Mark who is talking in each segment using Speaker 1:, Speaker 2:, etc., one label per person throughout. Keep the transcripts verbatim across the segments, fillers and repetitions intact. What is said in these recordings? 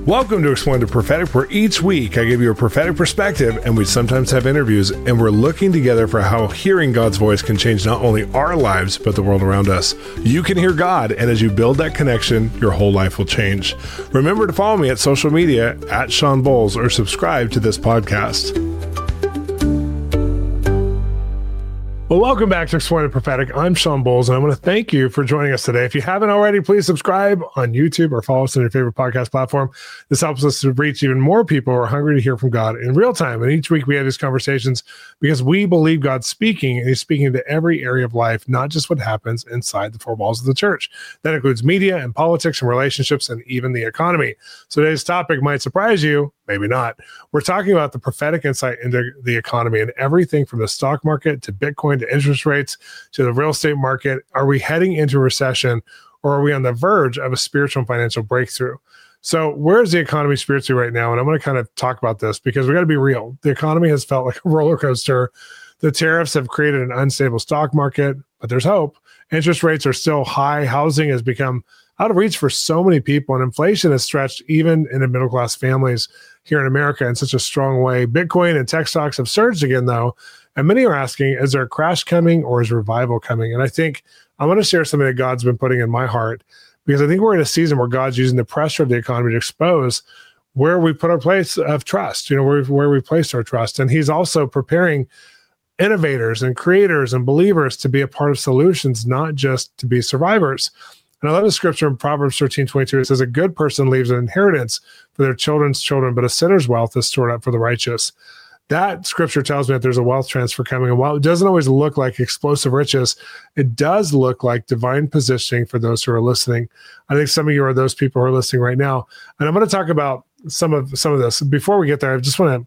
Speaker 1: Welcome to Exploring the Prophetic, where each week I give you a prophetic perspective, and we sometimes have interviews, and we're looking together for how hearing God's voice can change not only our lives, but the world around us. You can hear God, and as you build that connection, your whole life will change. Remember to follow me at social media, at Sean Bowles, or subscribe to this podcast. Well, welcome back to Exploring the Prophetic. I'm Sean Bowles, and I want to thank you for joining us today. If you haven't already, please subscribe on YouTube or follow us on your favorite podcast platform. This helps us to reach even more people who are hungry to hear from God in real time. And each week we have these conversations because we believe God's speaking, and he's speaking to every area of life, not just what happens inside the four walls of the church. That includes media and politics and relationships and even the economy. So today's topic might surprise you, maybe not. We're talking about the prophetic insight into the economy and everything from the stock market to Bitcoin to interest rates to the real estate market. Are we heading into a recession, or are we on the verge of a spiritual and financial breakthrough? So where's the economy spiritually right now? And I'm going to kind of talk about this because we got to be real. The economy has felt like a roller coaster. The tariffs have created an unstable stock market, but there's hope. Interest rates are still high. Housing has become out of reach for so many people, and inflation has stretched even into middle-class families here in America in such a strong way. Bitcoin and tech stocks have surged again, though, and many are asking, is there a crash coming or is revival coming? And I think I want to share something that God's been putting in my heart, because I think we're in a season where God's using the pressure of the economy to expose where we put our place of trust, you know, where, where we place our trust. And he's also preparing innovators and creators and believers to be a part of solutions, not just to be survivors. And I love the scripture in Proverbs thirteen twenty-two. It says, a good person leaves an inheritance for their children's children, but a sinner's wealth is stored up for the righteous. That scripture tells me that there's a wealth transfer coming. And while it doesn't always look like explosive riches, it does look like divine positioning for those who are listening. I think some of you are those people who are listening right now. And I'm going to talk about some of some of this. Before we get there, I just want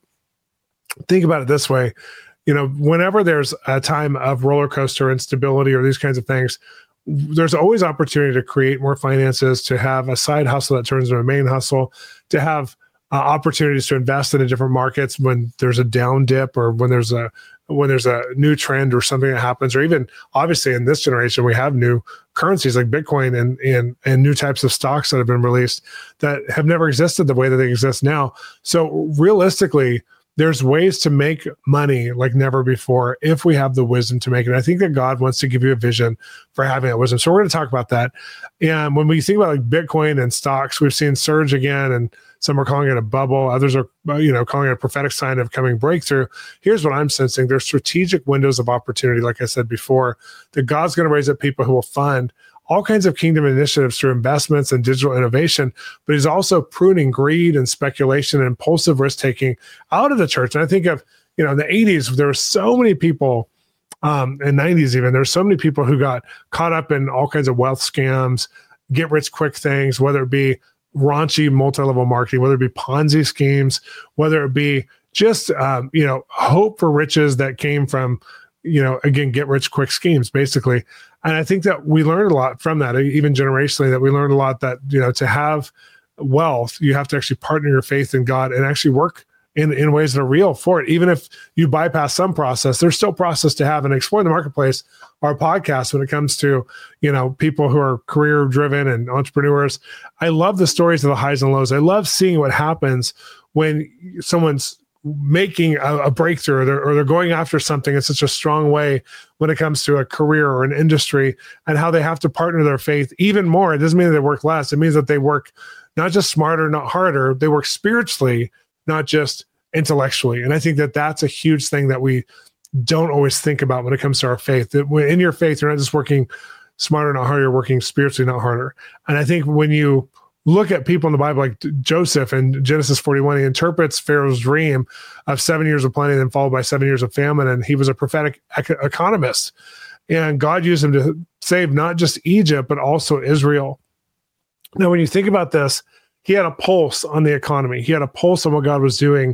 Speaker 1: to think about it this way. You know, whenever there's a time of roller coaster instability or these kinds of things, there's always opportunity to create more finances, to have a side hustle that turns into a main hustle, to have uh, opportunities to invest in different markets when there's a down dip, or when there's a when there's a new trend or something that happens, or even obviously in this generation, we have new currencies like Bitcoin and and and new types of stocks that have been released that have never existed the way that they exist now. So realistically, there's ways to make money like never before if we have the wisdom to make it. And I think that God wants to give you a vision for having that wisdom. So we're going to talk about that. And when we think about like Bitcoin and stocks, we've seen surge again, and some are calling it a bubble. Others are, you know, calling it a prophetic sign of coming breakthrough. Here's what I'm sensing. There's strategic windows of opportunity, like I said before, that God's going to raise up people who will fund all kinds of kingdom initiatives through investments and digital innovation, but he's also pruning greed and speculation and impulsive risk-taking out of the church. And I think of, you know, in the eighties, there were so many people, um, in nineties even, there's so many people who got caught up in all kinds of wealth scams, get-rich-quick things, whether it be raunchy multi-level marketing, whether it be Ponzi schemes, whether it be just, um, you know, hope for riches that came from, you know, again, get-rich-quick schemes, basically. And I think that we learned a lot from that, even generationally, that we learned a lot that, you know, to have wealth, you have to actually partner your faith in God and actually work in, in ways that are real for it. Even if you bypass some process, there's still process to have. And Exploring the Marketplace, our podcast, when it comes to, you know, people who are career driven and entrepreneurs, I love the stories of the highs and lows. I love seeing what happens when someone's making a, a breakthrough, or they're, or they're going after something in such a strong way when it comes to a career or an industry, and how they have to partner their faith even more. It doesn't mean that they work less. It means that they work not just smarter, not harder. They work spiritually, not just intellectually. And I think that that's a huge thing that we don't always think about when it comes to our faith. That when in your faith, you're not just working smarter, not harder. You're working spiritually, not harder. And I think when you look at people in the Bible, like Joseph in Genesis forty-one, he interprets Pharaoh's dream of seven years of plenty, then followed by seven years of famine. And he was a prophetic ec- economist. And God used him to save not just Egypt, but also Israel. Now, when you think about this, he had a pulse on the economy. He had a pulse on what God was doing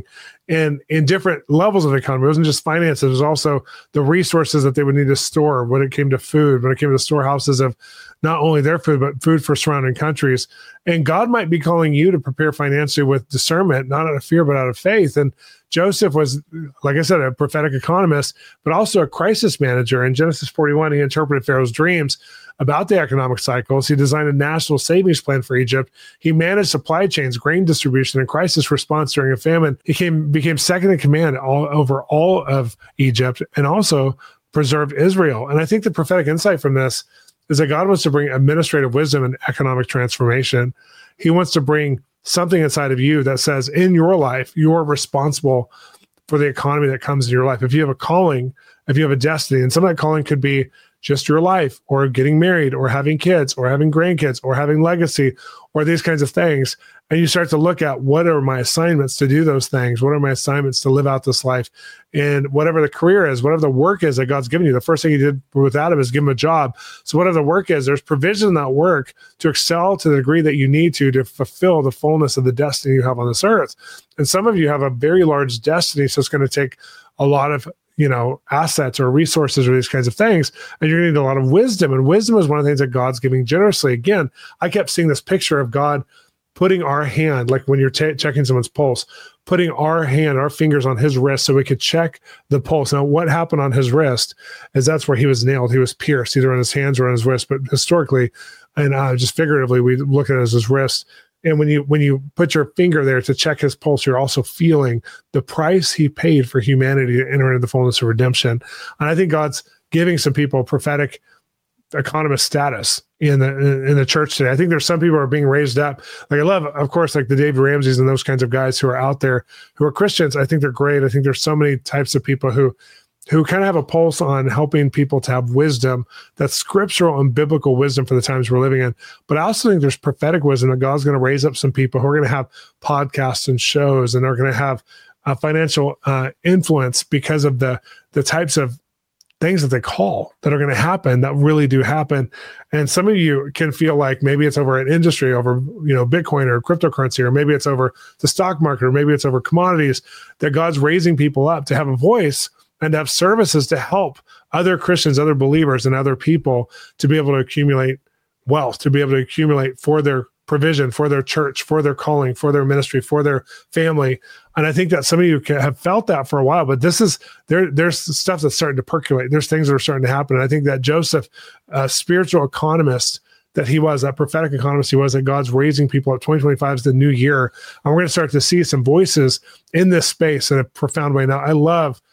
Speaker 1: and in different levels of the economy. It wasn't just finances. It was also the resources that they would need to store when it came to food, when it came to the storehouses of not only their food, but food for surrounding countries. And God might be calling you to prepare financially with discernment, not out of fear, but out of faith. And Joseph was, like I said, a prophetic economist, but also a crisis manager. In Genesis forty-one, he interpreted Pharaoh's dreams about the economic cycles. He designed a national savings plan for Egypt. He managed supply chains, grain distribution, and crisis response during a famine. He came, became second in command all over all of Egypt, and also preserved Israel. And I think the prophetic insight from this is that God wants to bring administrative wisdom and economic transformation. He wants to bring something inside of you that says, in your life, you're responsible for the economy that comes in your life. If you have a calling, if you have a destiny, and some of that calling could be just your life, or getting married, or having kids, or having grandkids, or having legacy, or these kinds of things. And you start to look at, what are my assignments to do those things? What are my assignments to live out this life? And whatever the career is, whatever the work is that God's given you, the first thing he did with Adam is give him a job. So whatever the work is, there's provision in that work to excel to the degree that you need to, to fulfill the fullness of the destiny you have on this earth. And some of you have a very large destiny, so it's going to take a lot of you know, assets or resources or these kinds of things. And you're going to need a lot of wisdom. And wisdom is one of the things that God's giving generously. Again, I kept seeing this picture of God putting our hand, like when you're t- checking someone's pulse, putting our hand, our fingers on his wrist so we could check the pulse. Now, what happened on his wrist is that's where he was nailed. He was pierced either on his hands or on his wrist. But historically, and uh, just figuratively, we look at it as his wrist. And when you when you put your finger there to check his pulse, you're also feeling the price he paid for humanity to enter into the fullness of redemption. And I think God's giving some people prophetic economist status in the in the church today. I think there's some people who are being raised up. Like I love, of course, like the David Ramseys and those kinds of guys who are out there who are Christians. I think they're great. I think there's so many types of people who who kind of have a pulse on helping people to have wisdom, that's scriptural and biblical wisdom for the times we're living in. But I also think there's prophetic wisdom that God's going to raise up some people who are going to have podcasts and shows, and are going to have a financial uh, influence because of the the types of things that they call that are going to happen, that really do happen. And some of you can feel like maybe it's over an industry, over, you know, Bitcoin or cryptocurrency, or maybe it's over the stock market, or maybe it's over commodities, that God's raising people up to have a voice and to have services to help other Christians, other believers, and other people to be able to accumulate wealth, to be able to accumulate for their provision, for their church, for their calling, for their ministry, for their family. And I think that some of you can have felt that for a while, but this is, there. there's stuff that's starting to percolate. There's things that are starting to happen. And I think that Joseph, a spiritual economist that he was, that prophetic economist he was, that God's raising people up. twenty twenty-five is the new year. And we're going to start to see some voices in this space in a profound way. Now, I love,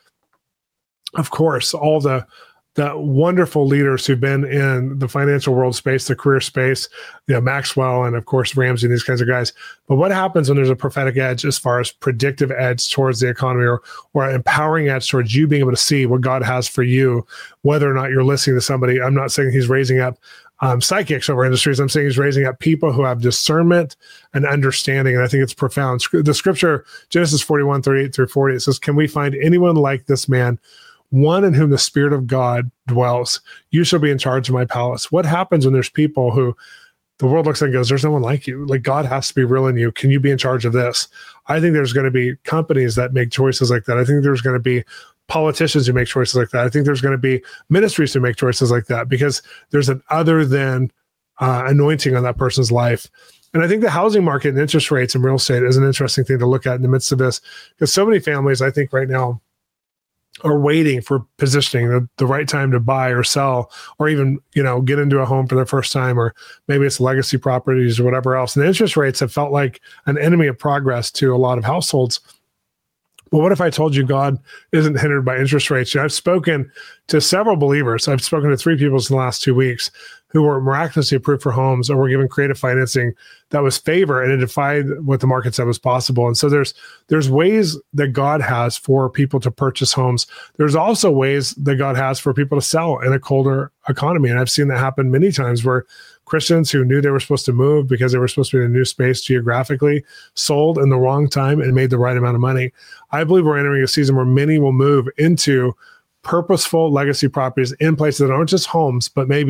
Speaker 1: of course, all the the wonderful leaders who've been in the financial world space, the career space, you know, Maxwell and of course Ramsey, these kinds of guys. But what happens when there's a prophetic edge as far as predictive edge towards the economy, or or empowering edge towards you being able to see what God has for you, whether or not you're listening to somebody? I'm not saying he's raising up um, psychics over industries. I'm saying he's raising up people who have discernment and understanding. And I think it's profound. The scripture, Genesis forty-one, thirty-eight through forty, it says, "Can we find anyone like this man, one in whom the Spirit of God dwells? You shall be in charge of my palace." What happens when there's people who the world looks at and goes, there's no one like you. Like, God has to be real in you. Can you be in charge of this? I think there's going to be companies that make choices like that. I think there's going to be politicians who make choices like that. I think there's going to be ministries who make choices like that, because there's an other than uh, anointing on that person's life. And I think the housing market and interest rates and real estate is an interesting thing to look at in the midst of this, because so many families, I think right now, are waiting for positioning, the, the right time to buy or sell, or even, you know, get into a home for their first time, or maybe it's legacy properties or whatever else. And the interest rates have felt like an enemy of progress to a lot of households. Well, what if I told you God isn't hindered by interest rates? You know, I've spoken to several believers. I've spoken to three people in the last two weeks who were miraculously approved for homes, or were given creative financing that was favor, and it defied what the market said was possible. And so there's there's ways that God has for people to purchase homes. There's also ways that God has for people to sell in a colder economy. And I've seen that happen many times, where Christians who knew they were supposed to move because they were supposed to be in a new space geographically sold in the wrong time and made the right amount of money. I believe we're entering a season where many will move into purposeful legacy properties in places that aren't just homes, but maybe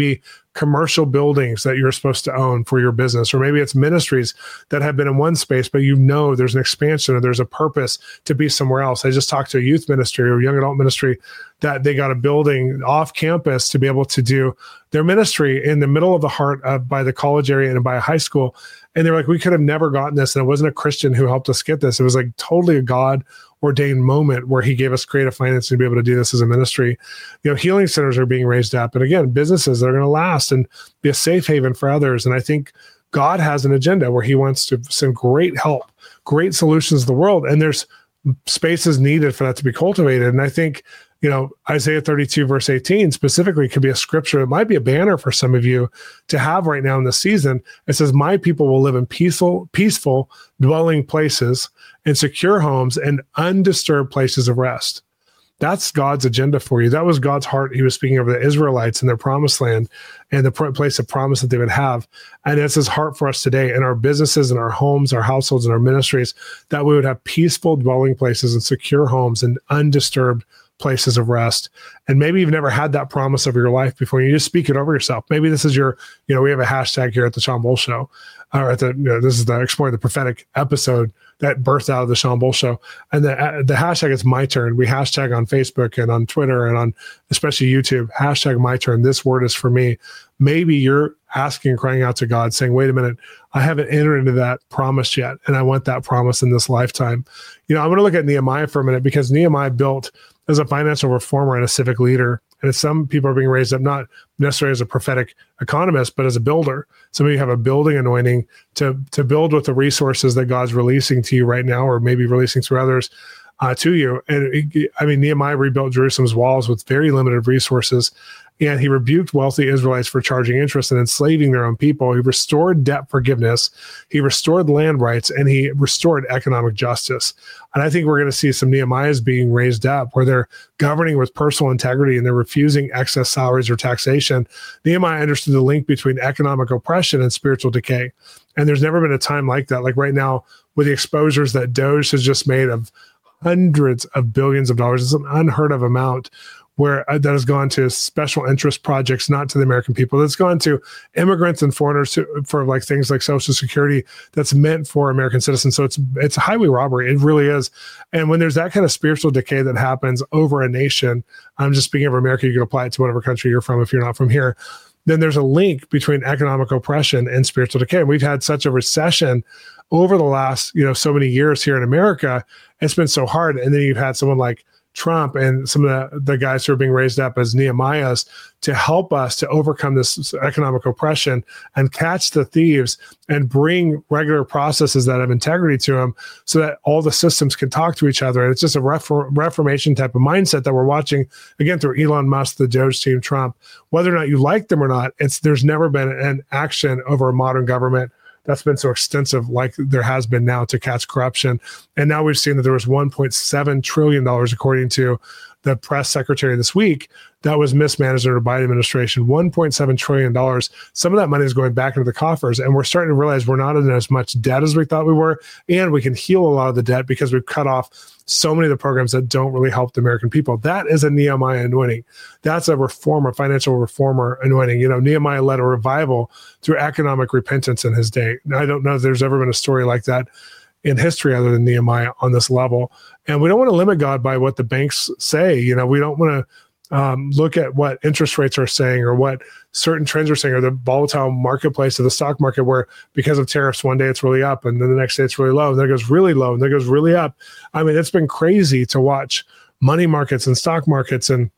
Speaker 1: commercial buildings that you're supposed to own for your business, or maybe it's ministries that have been in one space, but you know there's an expansion or there's a purpose to be somewhere else. I just talked to a youth ministry or young adult ministry that they got a building off campus to be able to do their ministry in the middle of the heart of by the college area and by a high school. And they're like, we could have never gotten this. And it wasn't a Christian who helped us get this. It was like totally a God ordained moment where he gave us creative financing to be able to do this as a ministry. You know, healing centers are being raised up. And again, businesses that are going to last and be a safe haven for others. And I think God has an agenda where he wants to send great help, great solutions to the world. And there's spaces needed for that to be cultivated. And I think, you know, Isaiah thirty-two, verse eighteen specifically could be a scripture. It might be a banner for some of you to have right now in the season. It says, my people will live in peaceful, peaceful dwelling places and secure homes and undisturbed places of rest. That's God's agenda for you. That was God's heart. He was speaking over the Israelites and their promised land and the pr- place of promise that they would have. And it's his heart for us today in our businesses and our homes, our households and our ministries, that we would have peaceful dwelling places and secure homes and undisturbed places of rest. And maybe you've never had that promise over your life before. You just speak it over yourself. Maybe this is your, you know, we have a hashtag here at the Sean Bull Show, or at the, you know, this is the Exploring the Prophetic episode that birthed out of the Sean Bull Show. And the, uh, the hashtag is my turn. We hashtag on Facebook and on Twitter and on especially YouTube, hashtag my turn. This word is for me. Maybe you're asking, crying out to God saying, wait a minute, I haven't entered into that promise yet. And I want that promise in this lifetime. You know, I want to look at Nehemiah for a minute, because Nehemiah built as a financial reformer and a civic leader. And some people are being raised up, not necessarily as a prophetic economist, but as a builder. Some of you have a building anointing to, to build with the resources that God's releasing to you right now, or maybe releasing through others uh, to you. And it, I mean, Nehemiah rebuilt Jerusalem's walls with very limited resources. And he rebuked wealthy Israelites for charging interest and enslaving their own people. He restored debt forgiveness. He restored land rights, and he restored economic justice. And I think we're going to see some Nehemiahs being raised up where they're governing with personal integrity and they're refusing excess salaries or taxation. Nehemiah understood the link between economic oppression and spiritual decay. And there's never been a time like that. Like right now, with the exposures that Doge has just made of hundreds of billions of dollars, it's an unheard of amount, where uh, that has gone to special interest projects, not to the American people. That's gone to immigrants and foreigners to, for like things like Social Security that's meant for American citizens. So it's it's a highway robbery. It really is. And when there's that kind of spiritual decay that happens over a nation, I'm just speaking of America, you can apply it to whatever country you're from if you're not from here, then there's a link between economic oppression and spiritual decay. And we've had such a recession over the last, you know, so many years here in America. It's been so hard. And then you've had someone like Trump and some of the, the guys who are being raised up as Nehemiahs to help us to overcome this economic oppression and catch the thieves and bring regular processes that have integrity to them so that all the systems can talk to each other. And it's just a refor- reformation type of mindset that we're watching, again, through Elon Musk, the Doge team, Trump. Whether or not you like them or not, it's there's never been an action over a modern government that's been so extensive like there has been now to catch corruption. And now we've seen that there was one point seven trillion dollars, according to the press secretary this week, that was mismanaged under the Biden administration. one point seven trillion dollars. Some of that money is going back into the coffers. And we're starting to realize we're not in as much debt as we thought we were. And we can heal a lot of the debt because we've cut off so many of the programs that don't really help the American people. That is a Nehemiah anointing. That's a reformer, financial reformer anointing. You know, Nehemiah led a revival through economic repentance in his day. I don't know if there's ever been a story like that in history other than Nehemiah on this level. And we don't want to limit God by what the banks say. You know, we don't want to um, look at what interest rates are saying or what certain trends are saying, or the volatile marketplace of the stock market, where because of tariffs, one day it's really up and then the next day it's really low, and then it goes really low and then it goes really up. I mean, it's been crazy to watch money markets and stock markets. And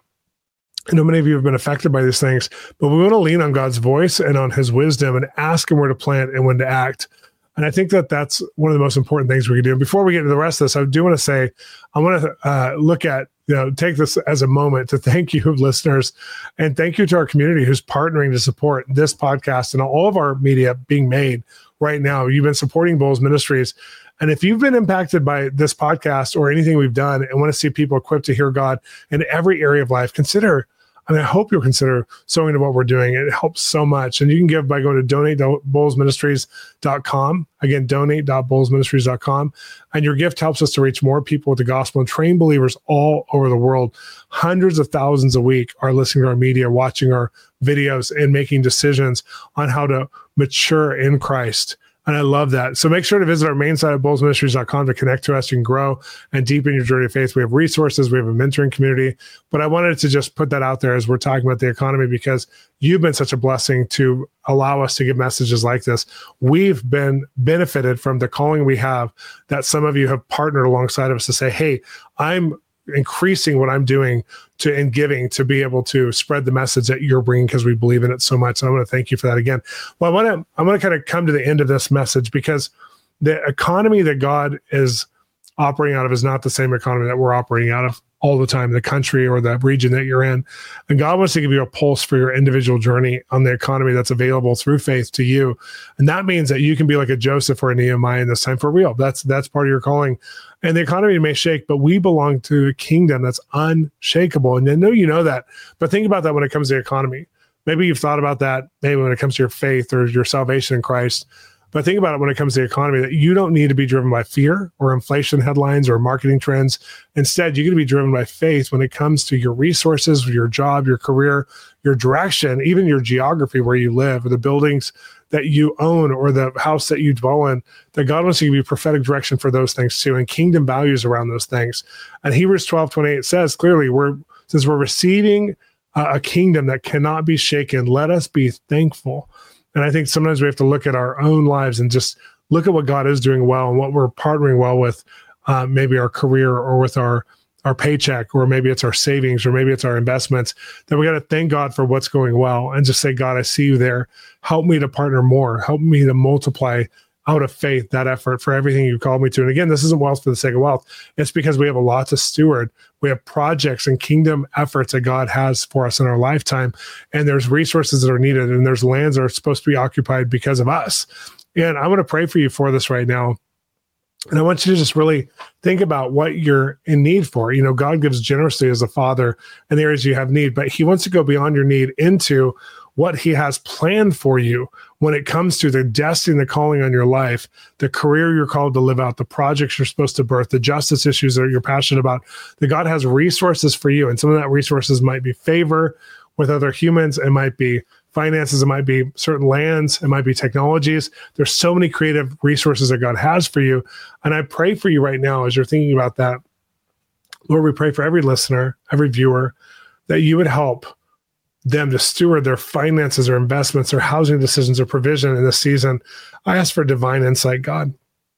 Speaker 1: I know many of you have been affected by these things, but we want to lean on God's voice and on his wisdom and ask him where to plant and when to act. And I think that that's one of the most important things we can do. And before we get into the rest of this, I do want to say, I want to uh, look at, you know, take this as a moment to thank you, listeners, and thank you to our community who's partnering to support this podcast and all of our media being made right now. You've been supporting Bulls Ministries. And if you've been impacted by this podcast or anything we've done and want to see people equipped to hear God in every area of life, consider And I hope you'll consider sowing to what we're doing. It helps so much. And you can give by going to donate dot bolles ministries dot com. Again, donate dot bolles ministries dot com. And your gift helps us to reach more people with the gospel and train believers all over the world. Hundreds of thousands a week are listening to our media, watching our videos, and making decisions on how to mature in Christ. And I love that. So make sure to visit our main site at bolles ministries dot com to connect to us. You can grow and deepen your journey of faith. We have resources. We have a mentoring community. But I wanted to just put that out there as we're talking about the economy, because you've been such a blessing to allow us to give messages like this. We've been benefited from the calling we have, that some of you have partnered alongside of us to say, hey, I'm increasing what I'm doing to in giving to be able to spread the message that you're bringing, because we believe in it so much. So I want to thank you for that again. Well, I want to I want to kind of come to the end of this message, because the economy that God is operating out of is not the same economy that we're operating out of all the time, the country or the region that you're in. And God wants to give you a pulse for your individual journey on the economy that's available through faith to you. And that means that you can be like a Joseph or a Nehemiah in this time for real. That's that's part of your calling. And the economy may shake, but we belong to a kingdom that's unshakable. And I know you know that, but think about that when it comes to the economy. Maybe you've thought about that maybe when it comes to your faith or your salvation in Christ. But think about it when it comes to the economy, that you don't need to be driven by fear or inflation headlines or marketing trends. Instead, you're going to be driven by faith when it comes to your resources, your job, your career, your direction, even your geography where you live, or the buildings that you own or the house that you dwell in, that God wants to give you prophetic direction for those things too, and kingdom values around those things. And Hebrews twelve twenty-eight says clearly, we're since we're receiving a, a kingdom that cannot be shaken, let us be thankful. And I think sometimes we have to look at our own lives and just look at what God is doing well and what we're partnering well with, uh, maybe our career or with our our paycheck, or maybe it's our savings, or maybe it's our investments, that we got to thank God for what's going well and just say, God, I see you there. Help me to partner more. Help me to multiply out of faith that effort for everything you called me to. And again, this isn't wealth for the sake of wealth. It's because we have a lot to steward. We have projects and kingdom efforts that God has for us in our lifetime. And there's resources that are needed, and there's lands that are supposed to be occupied because of us. And I want to pray for you for this right now. And I want you to just really think about what you're in need for. You know, God gives generously as a father in the areas you have need, but he wants to go beyond your need into what he has planned for you when it comes to the destiny, the calling on your life, the career you're called to live out, the projects you're supposed to birth, the justice issues that you're passionate about, that God has resources for you. And some of that resources might be favor with other humans. It might be finances, it might be certain lands, it might be technologies. There's so many creative resources that God has for you. And I pray for you right now as you're thinking about that. Lord, we pray for every listener, every viewer, that you would help them to steward their finances or investments or housing decisions or provision in this season. I ask for divine insight, God.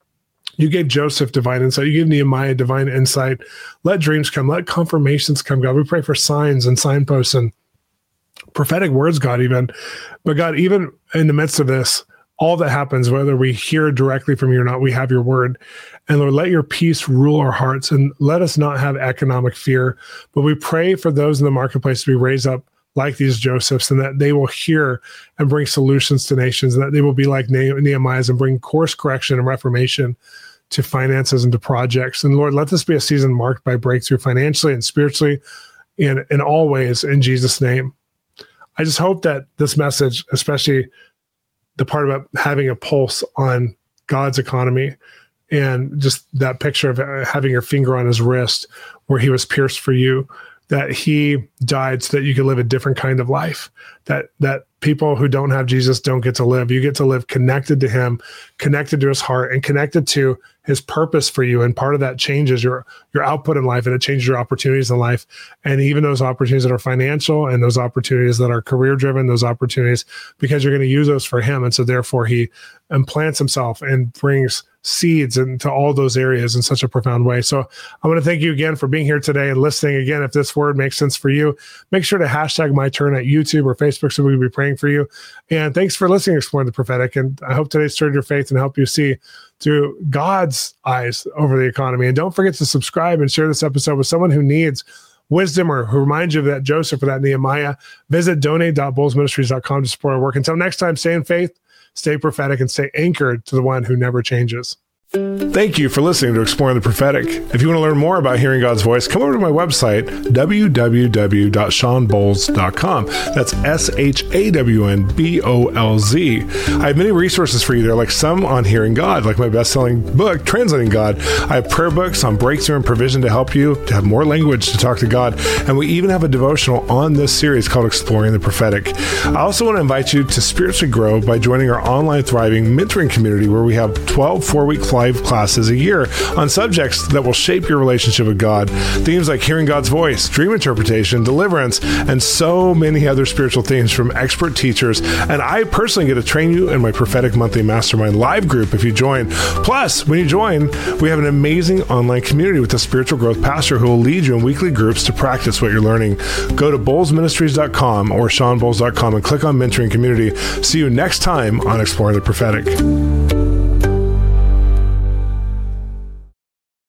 Speaker 1: You gave Joseph divine insight. You gave Nehemiah divine insight. Let dreams come. Let confirmations come, God. We pray for signs and signposts and prophetic words, God, even. But God, even in the midst of this, all that happens, whether we hear directly from you or not, we have your word. And Lord, let your peace rule our hearts, and let us not have economic fear. But we pray for those in the marketplace to be raised up like these Josephs, and that they will hear and bring solutions to nations, and that they will be like Nehemiah's and bring course correction and reformation to finances and to projects. And Lord, let this be a season marked by breakthrough financially and spiritually in, in all ways, in Jesus' name. I just hope that this message, especially the part about having a pulse on God's economy, and just that picture of having your finger on his wrist where he was pierced for you, that he died so that you could live a different kind of life, that that people who don't have Jesus don't get to live. You get to live connected to him, connected to his heart, and connected to his purpose for you. And part of that changes your, your output in life, and it changes your opportunities in life. And even those opportunities that are financial, and those opportunities that are career driven, those opportunities, because you're going to use those for him. And so therefore he implants himself and brings seeds into all those areas in such a profound way. So I want to thank you again for being here today and listening. Again, if this word makes sense for you, make sure to hashtag my turn at YouTube or Facebook, so we can be praying for you. And thanks for listening to Exploring the Prophetic. And I hope today stirred your faith and helped you see through God's eyes over the economy. And don't forget to subscribe and share this episode with someone who needs wisdom, or who reminds you of that Joseph or that Nehemiah. Visit donate dot bolles ministries dot com to support our work. Until next time, stay in faith, stay prophetic, and stay anchored to the one who never changes. Thank you for listening to Exploring the Prophetic. If you want to learn more about hearing God's voice, come over to my website, w w w dot shawn bolz dot com. That's S H A W N B O L Z. I have many resources for you there, like some on hearing God, like my best-selling book, Translating God. I have prayer books on breakthrough and provision to help you to have more language to talk to God. And we even have a devotional on this series called Exploring the Prophetic. I also want to invite you to spiritually grow by joining our online thriving mentoring community, where we have twelve four-week live classes a year on subjects that will shape your relationship with God. Themes like hearing God's voice, dream interpretation, deliverance, and so many other spiritual themes from expert teachers. And I personally get to train you in my Prophetic Monthly Mastermind live group if you join. Plus, when you join, we have an amazing online community with a spiritual growth pastor who will lead you in weekly groups to practice what you're learning. Go to bolz ministries dot com or shawn bolz dot com and click on Mentoring Community. See you next time on Exploring the Prophetic.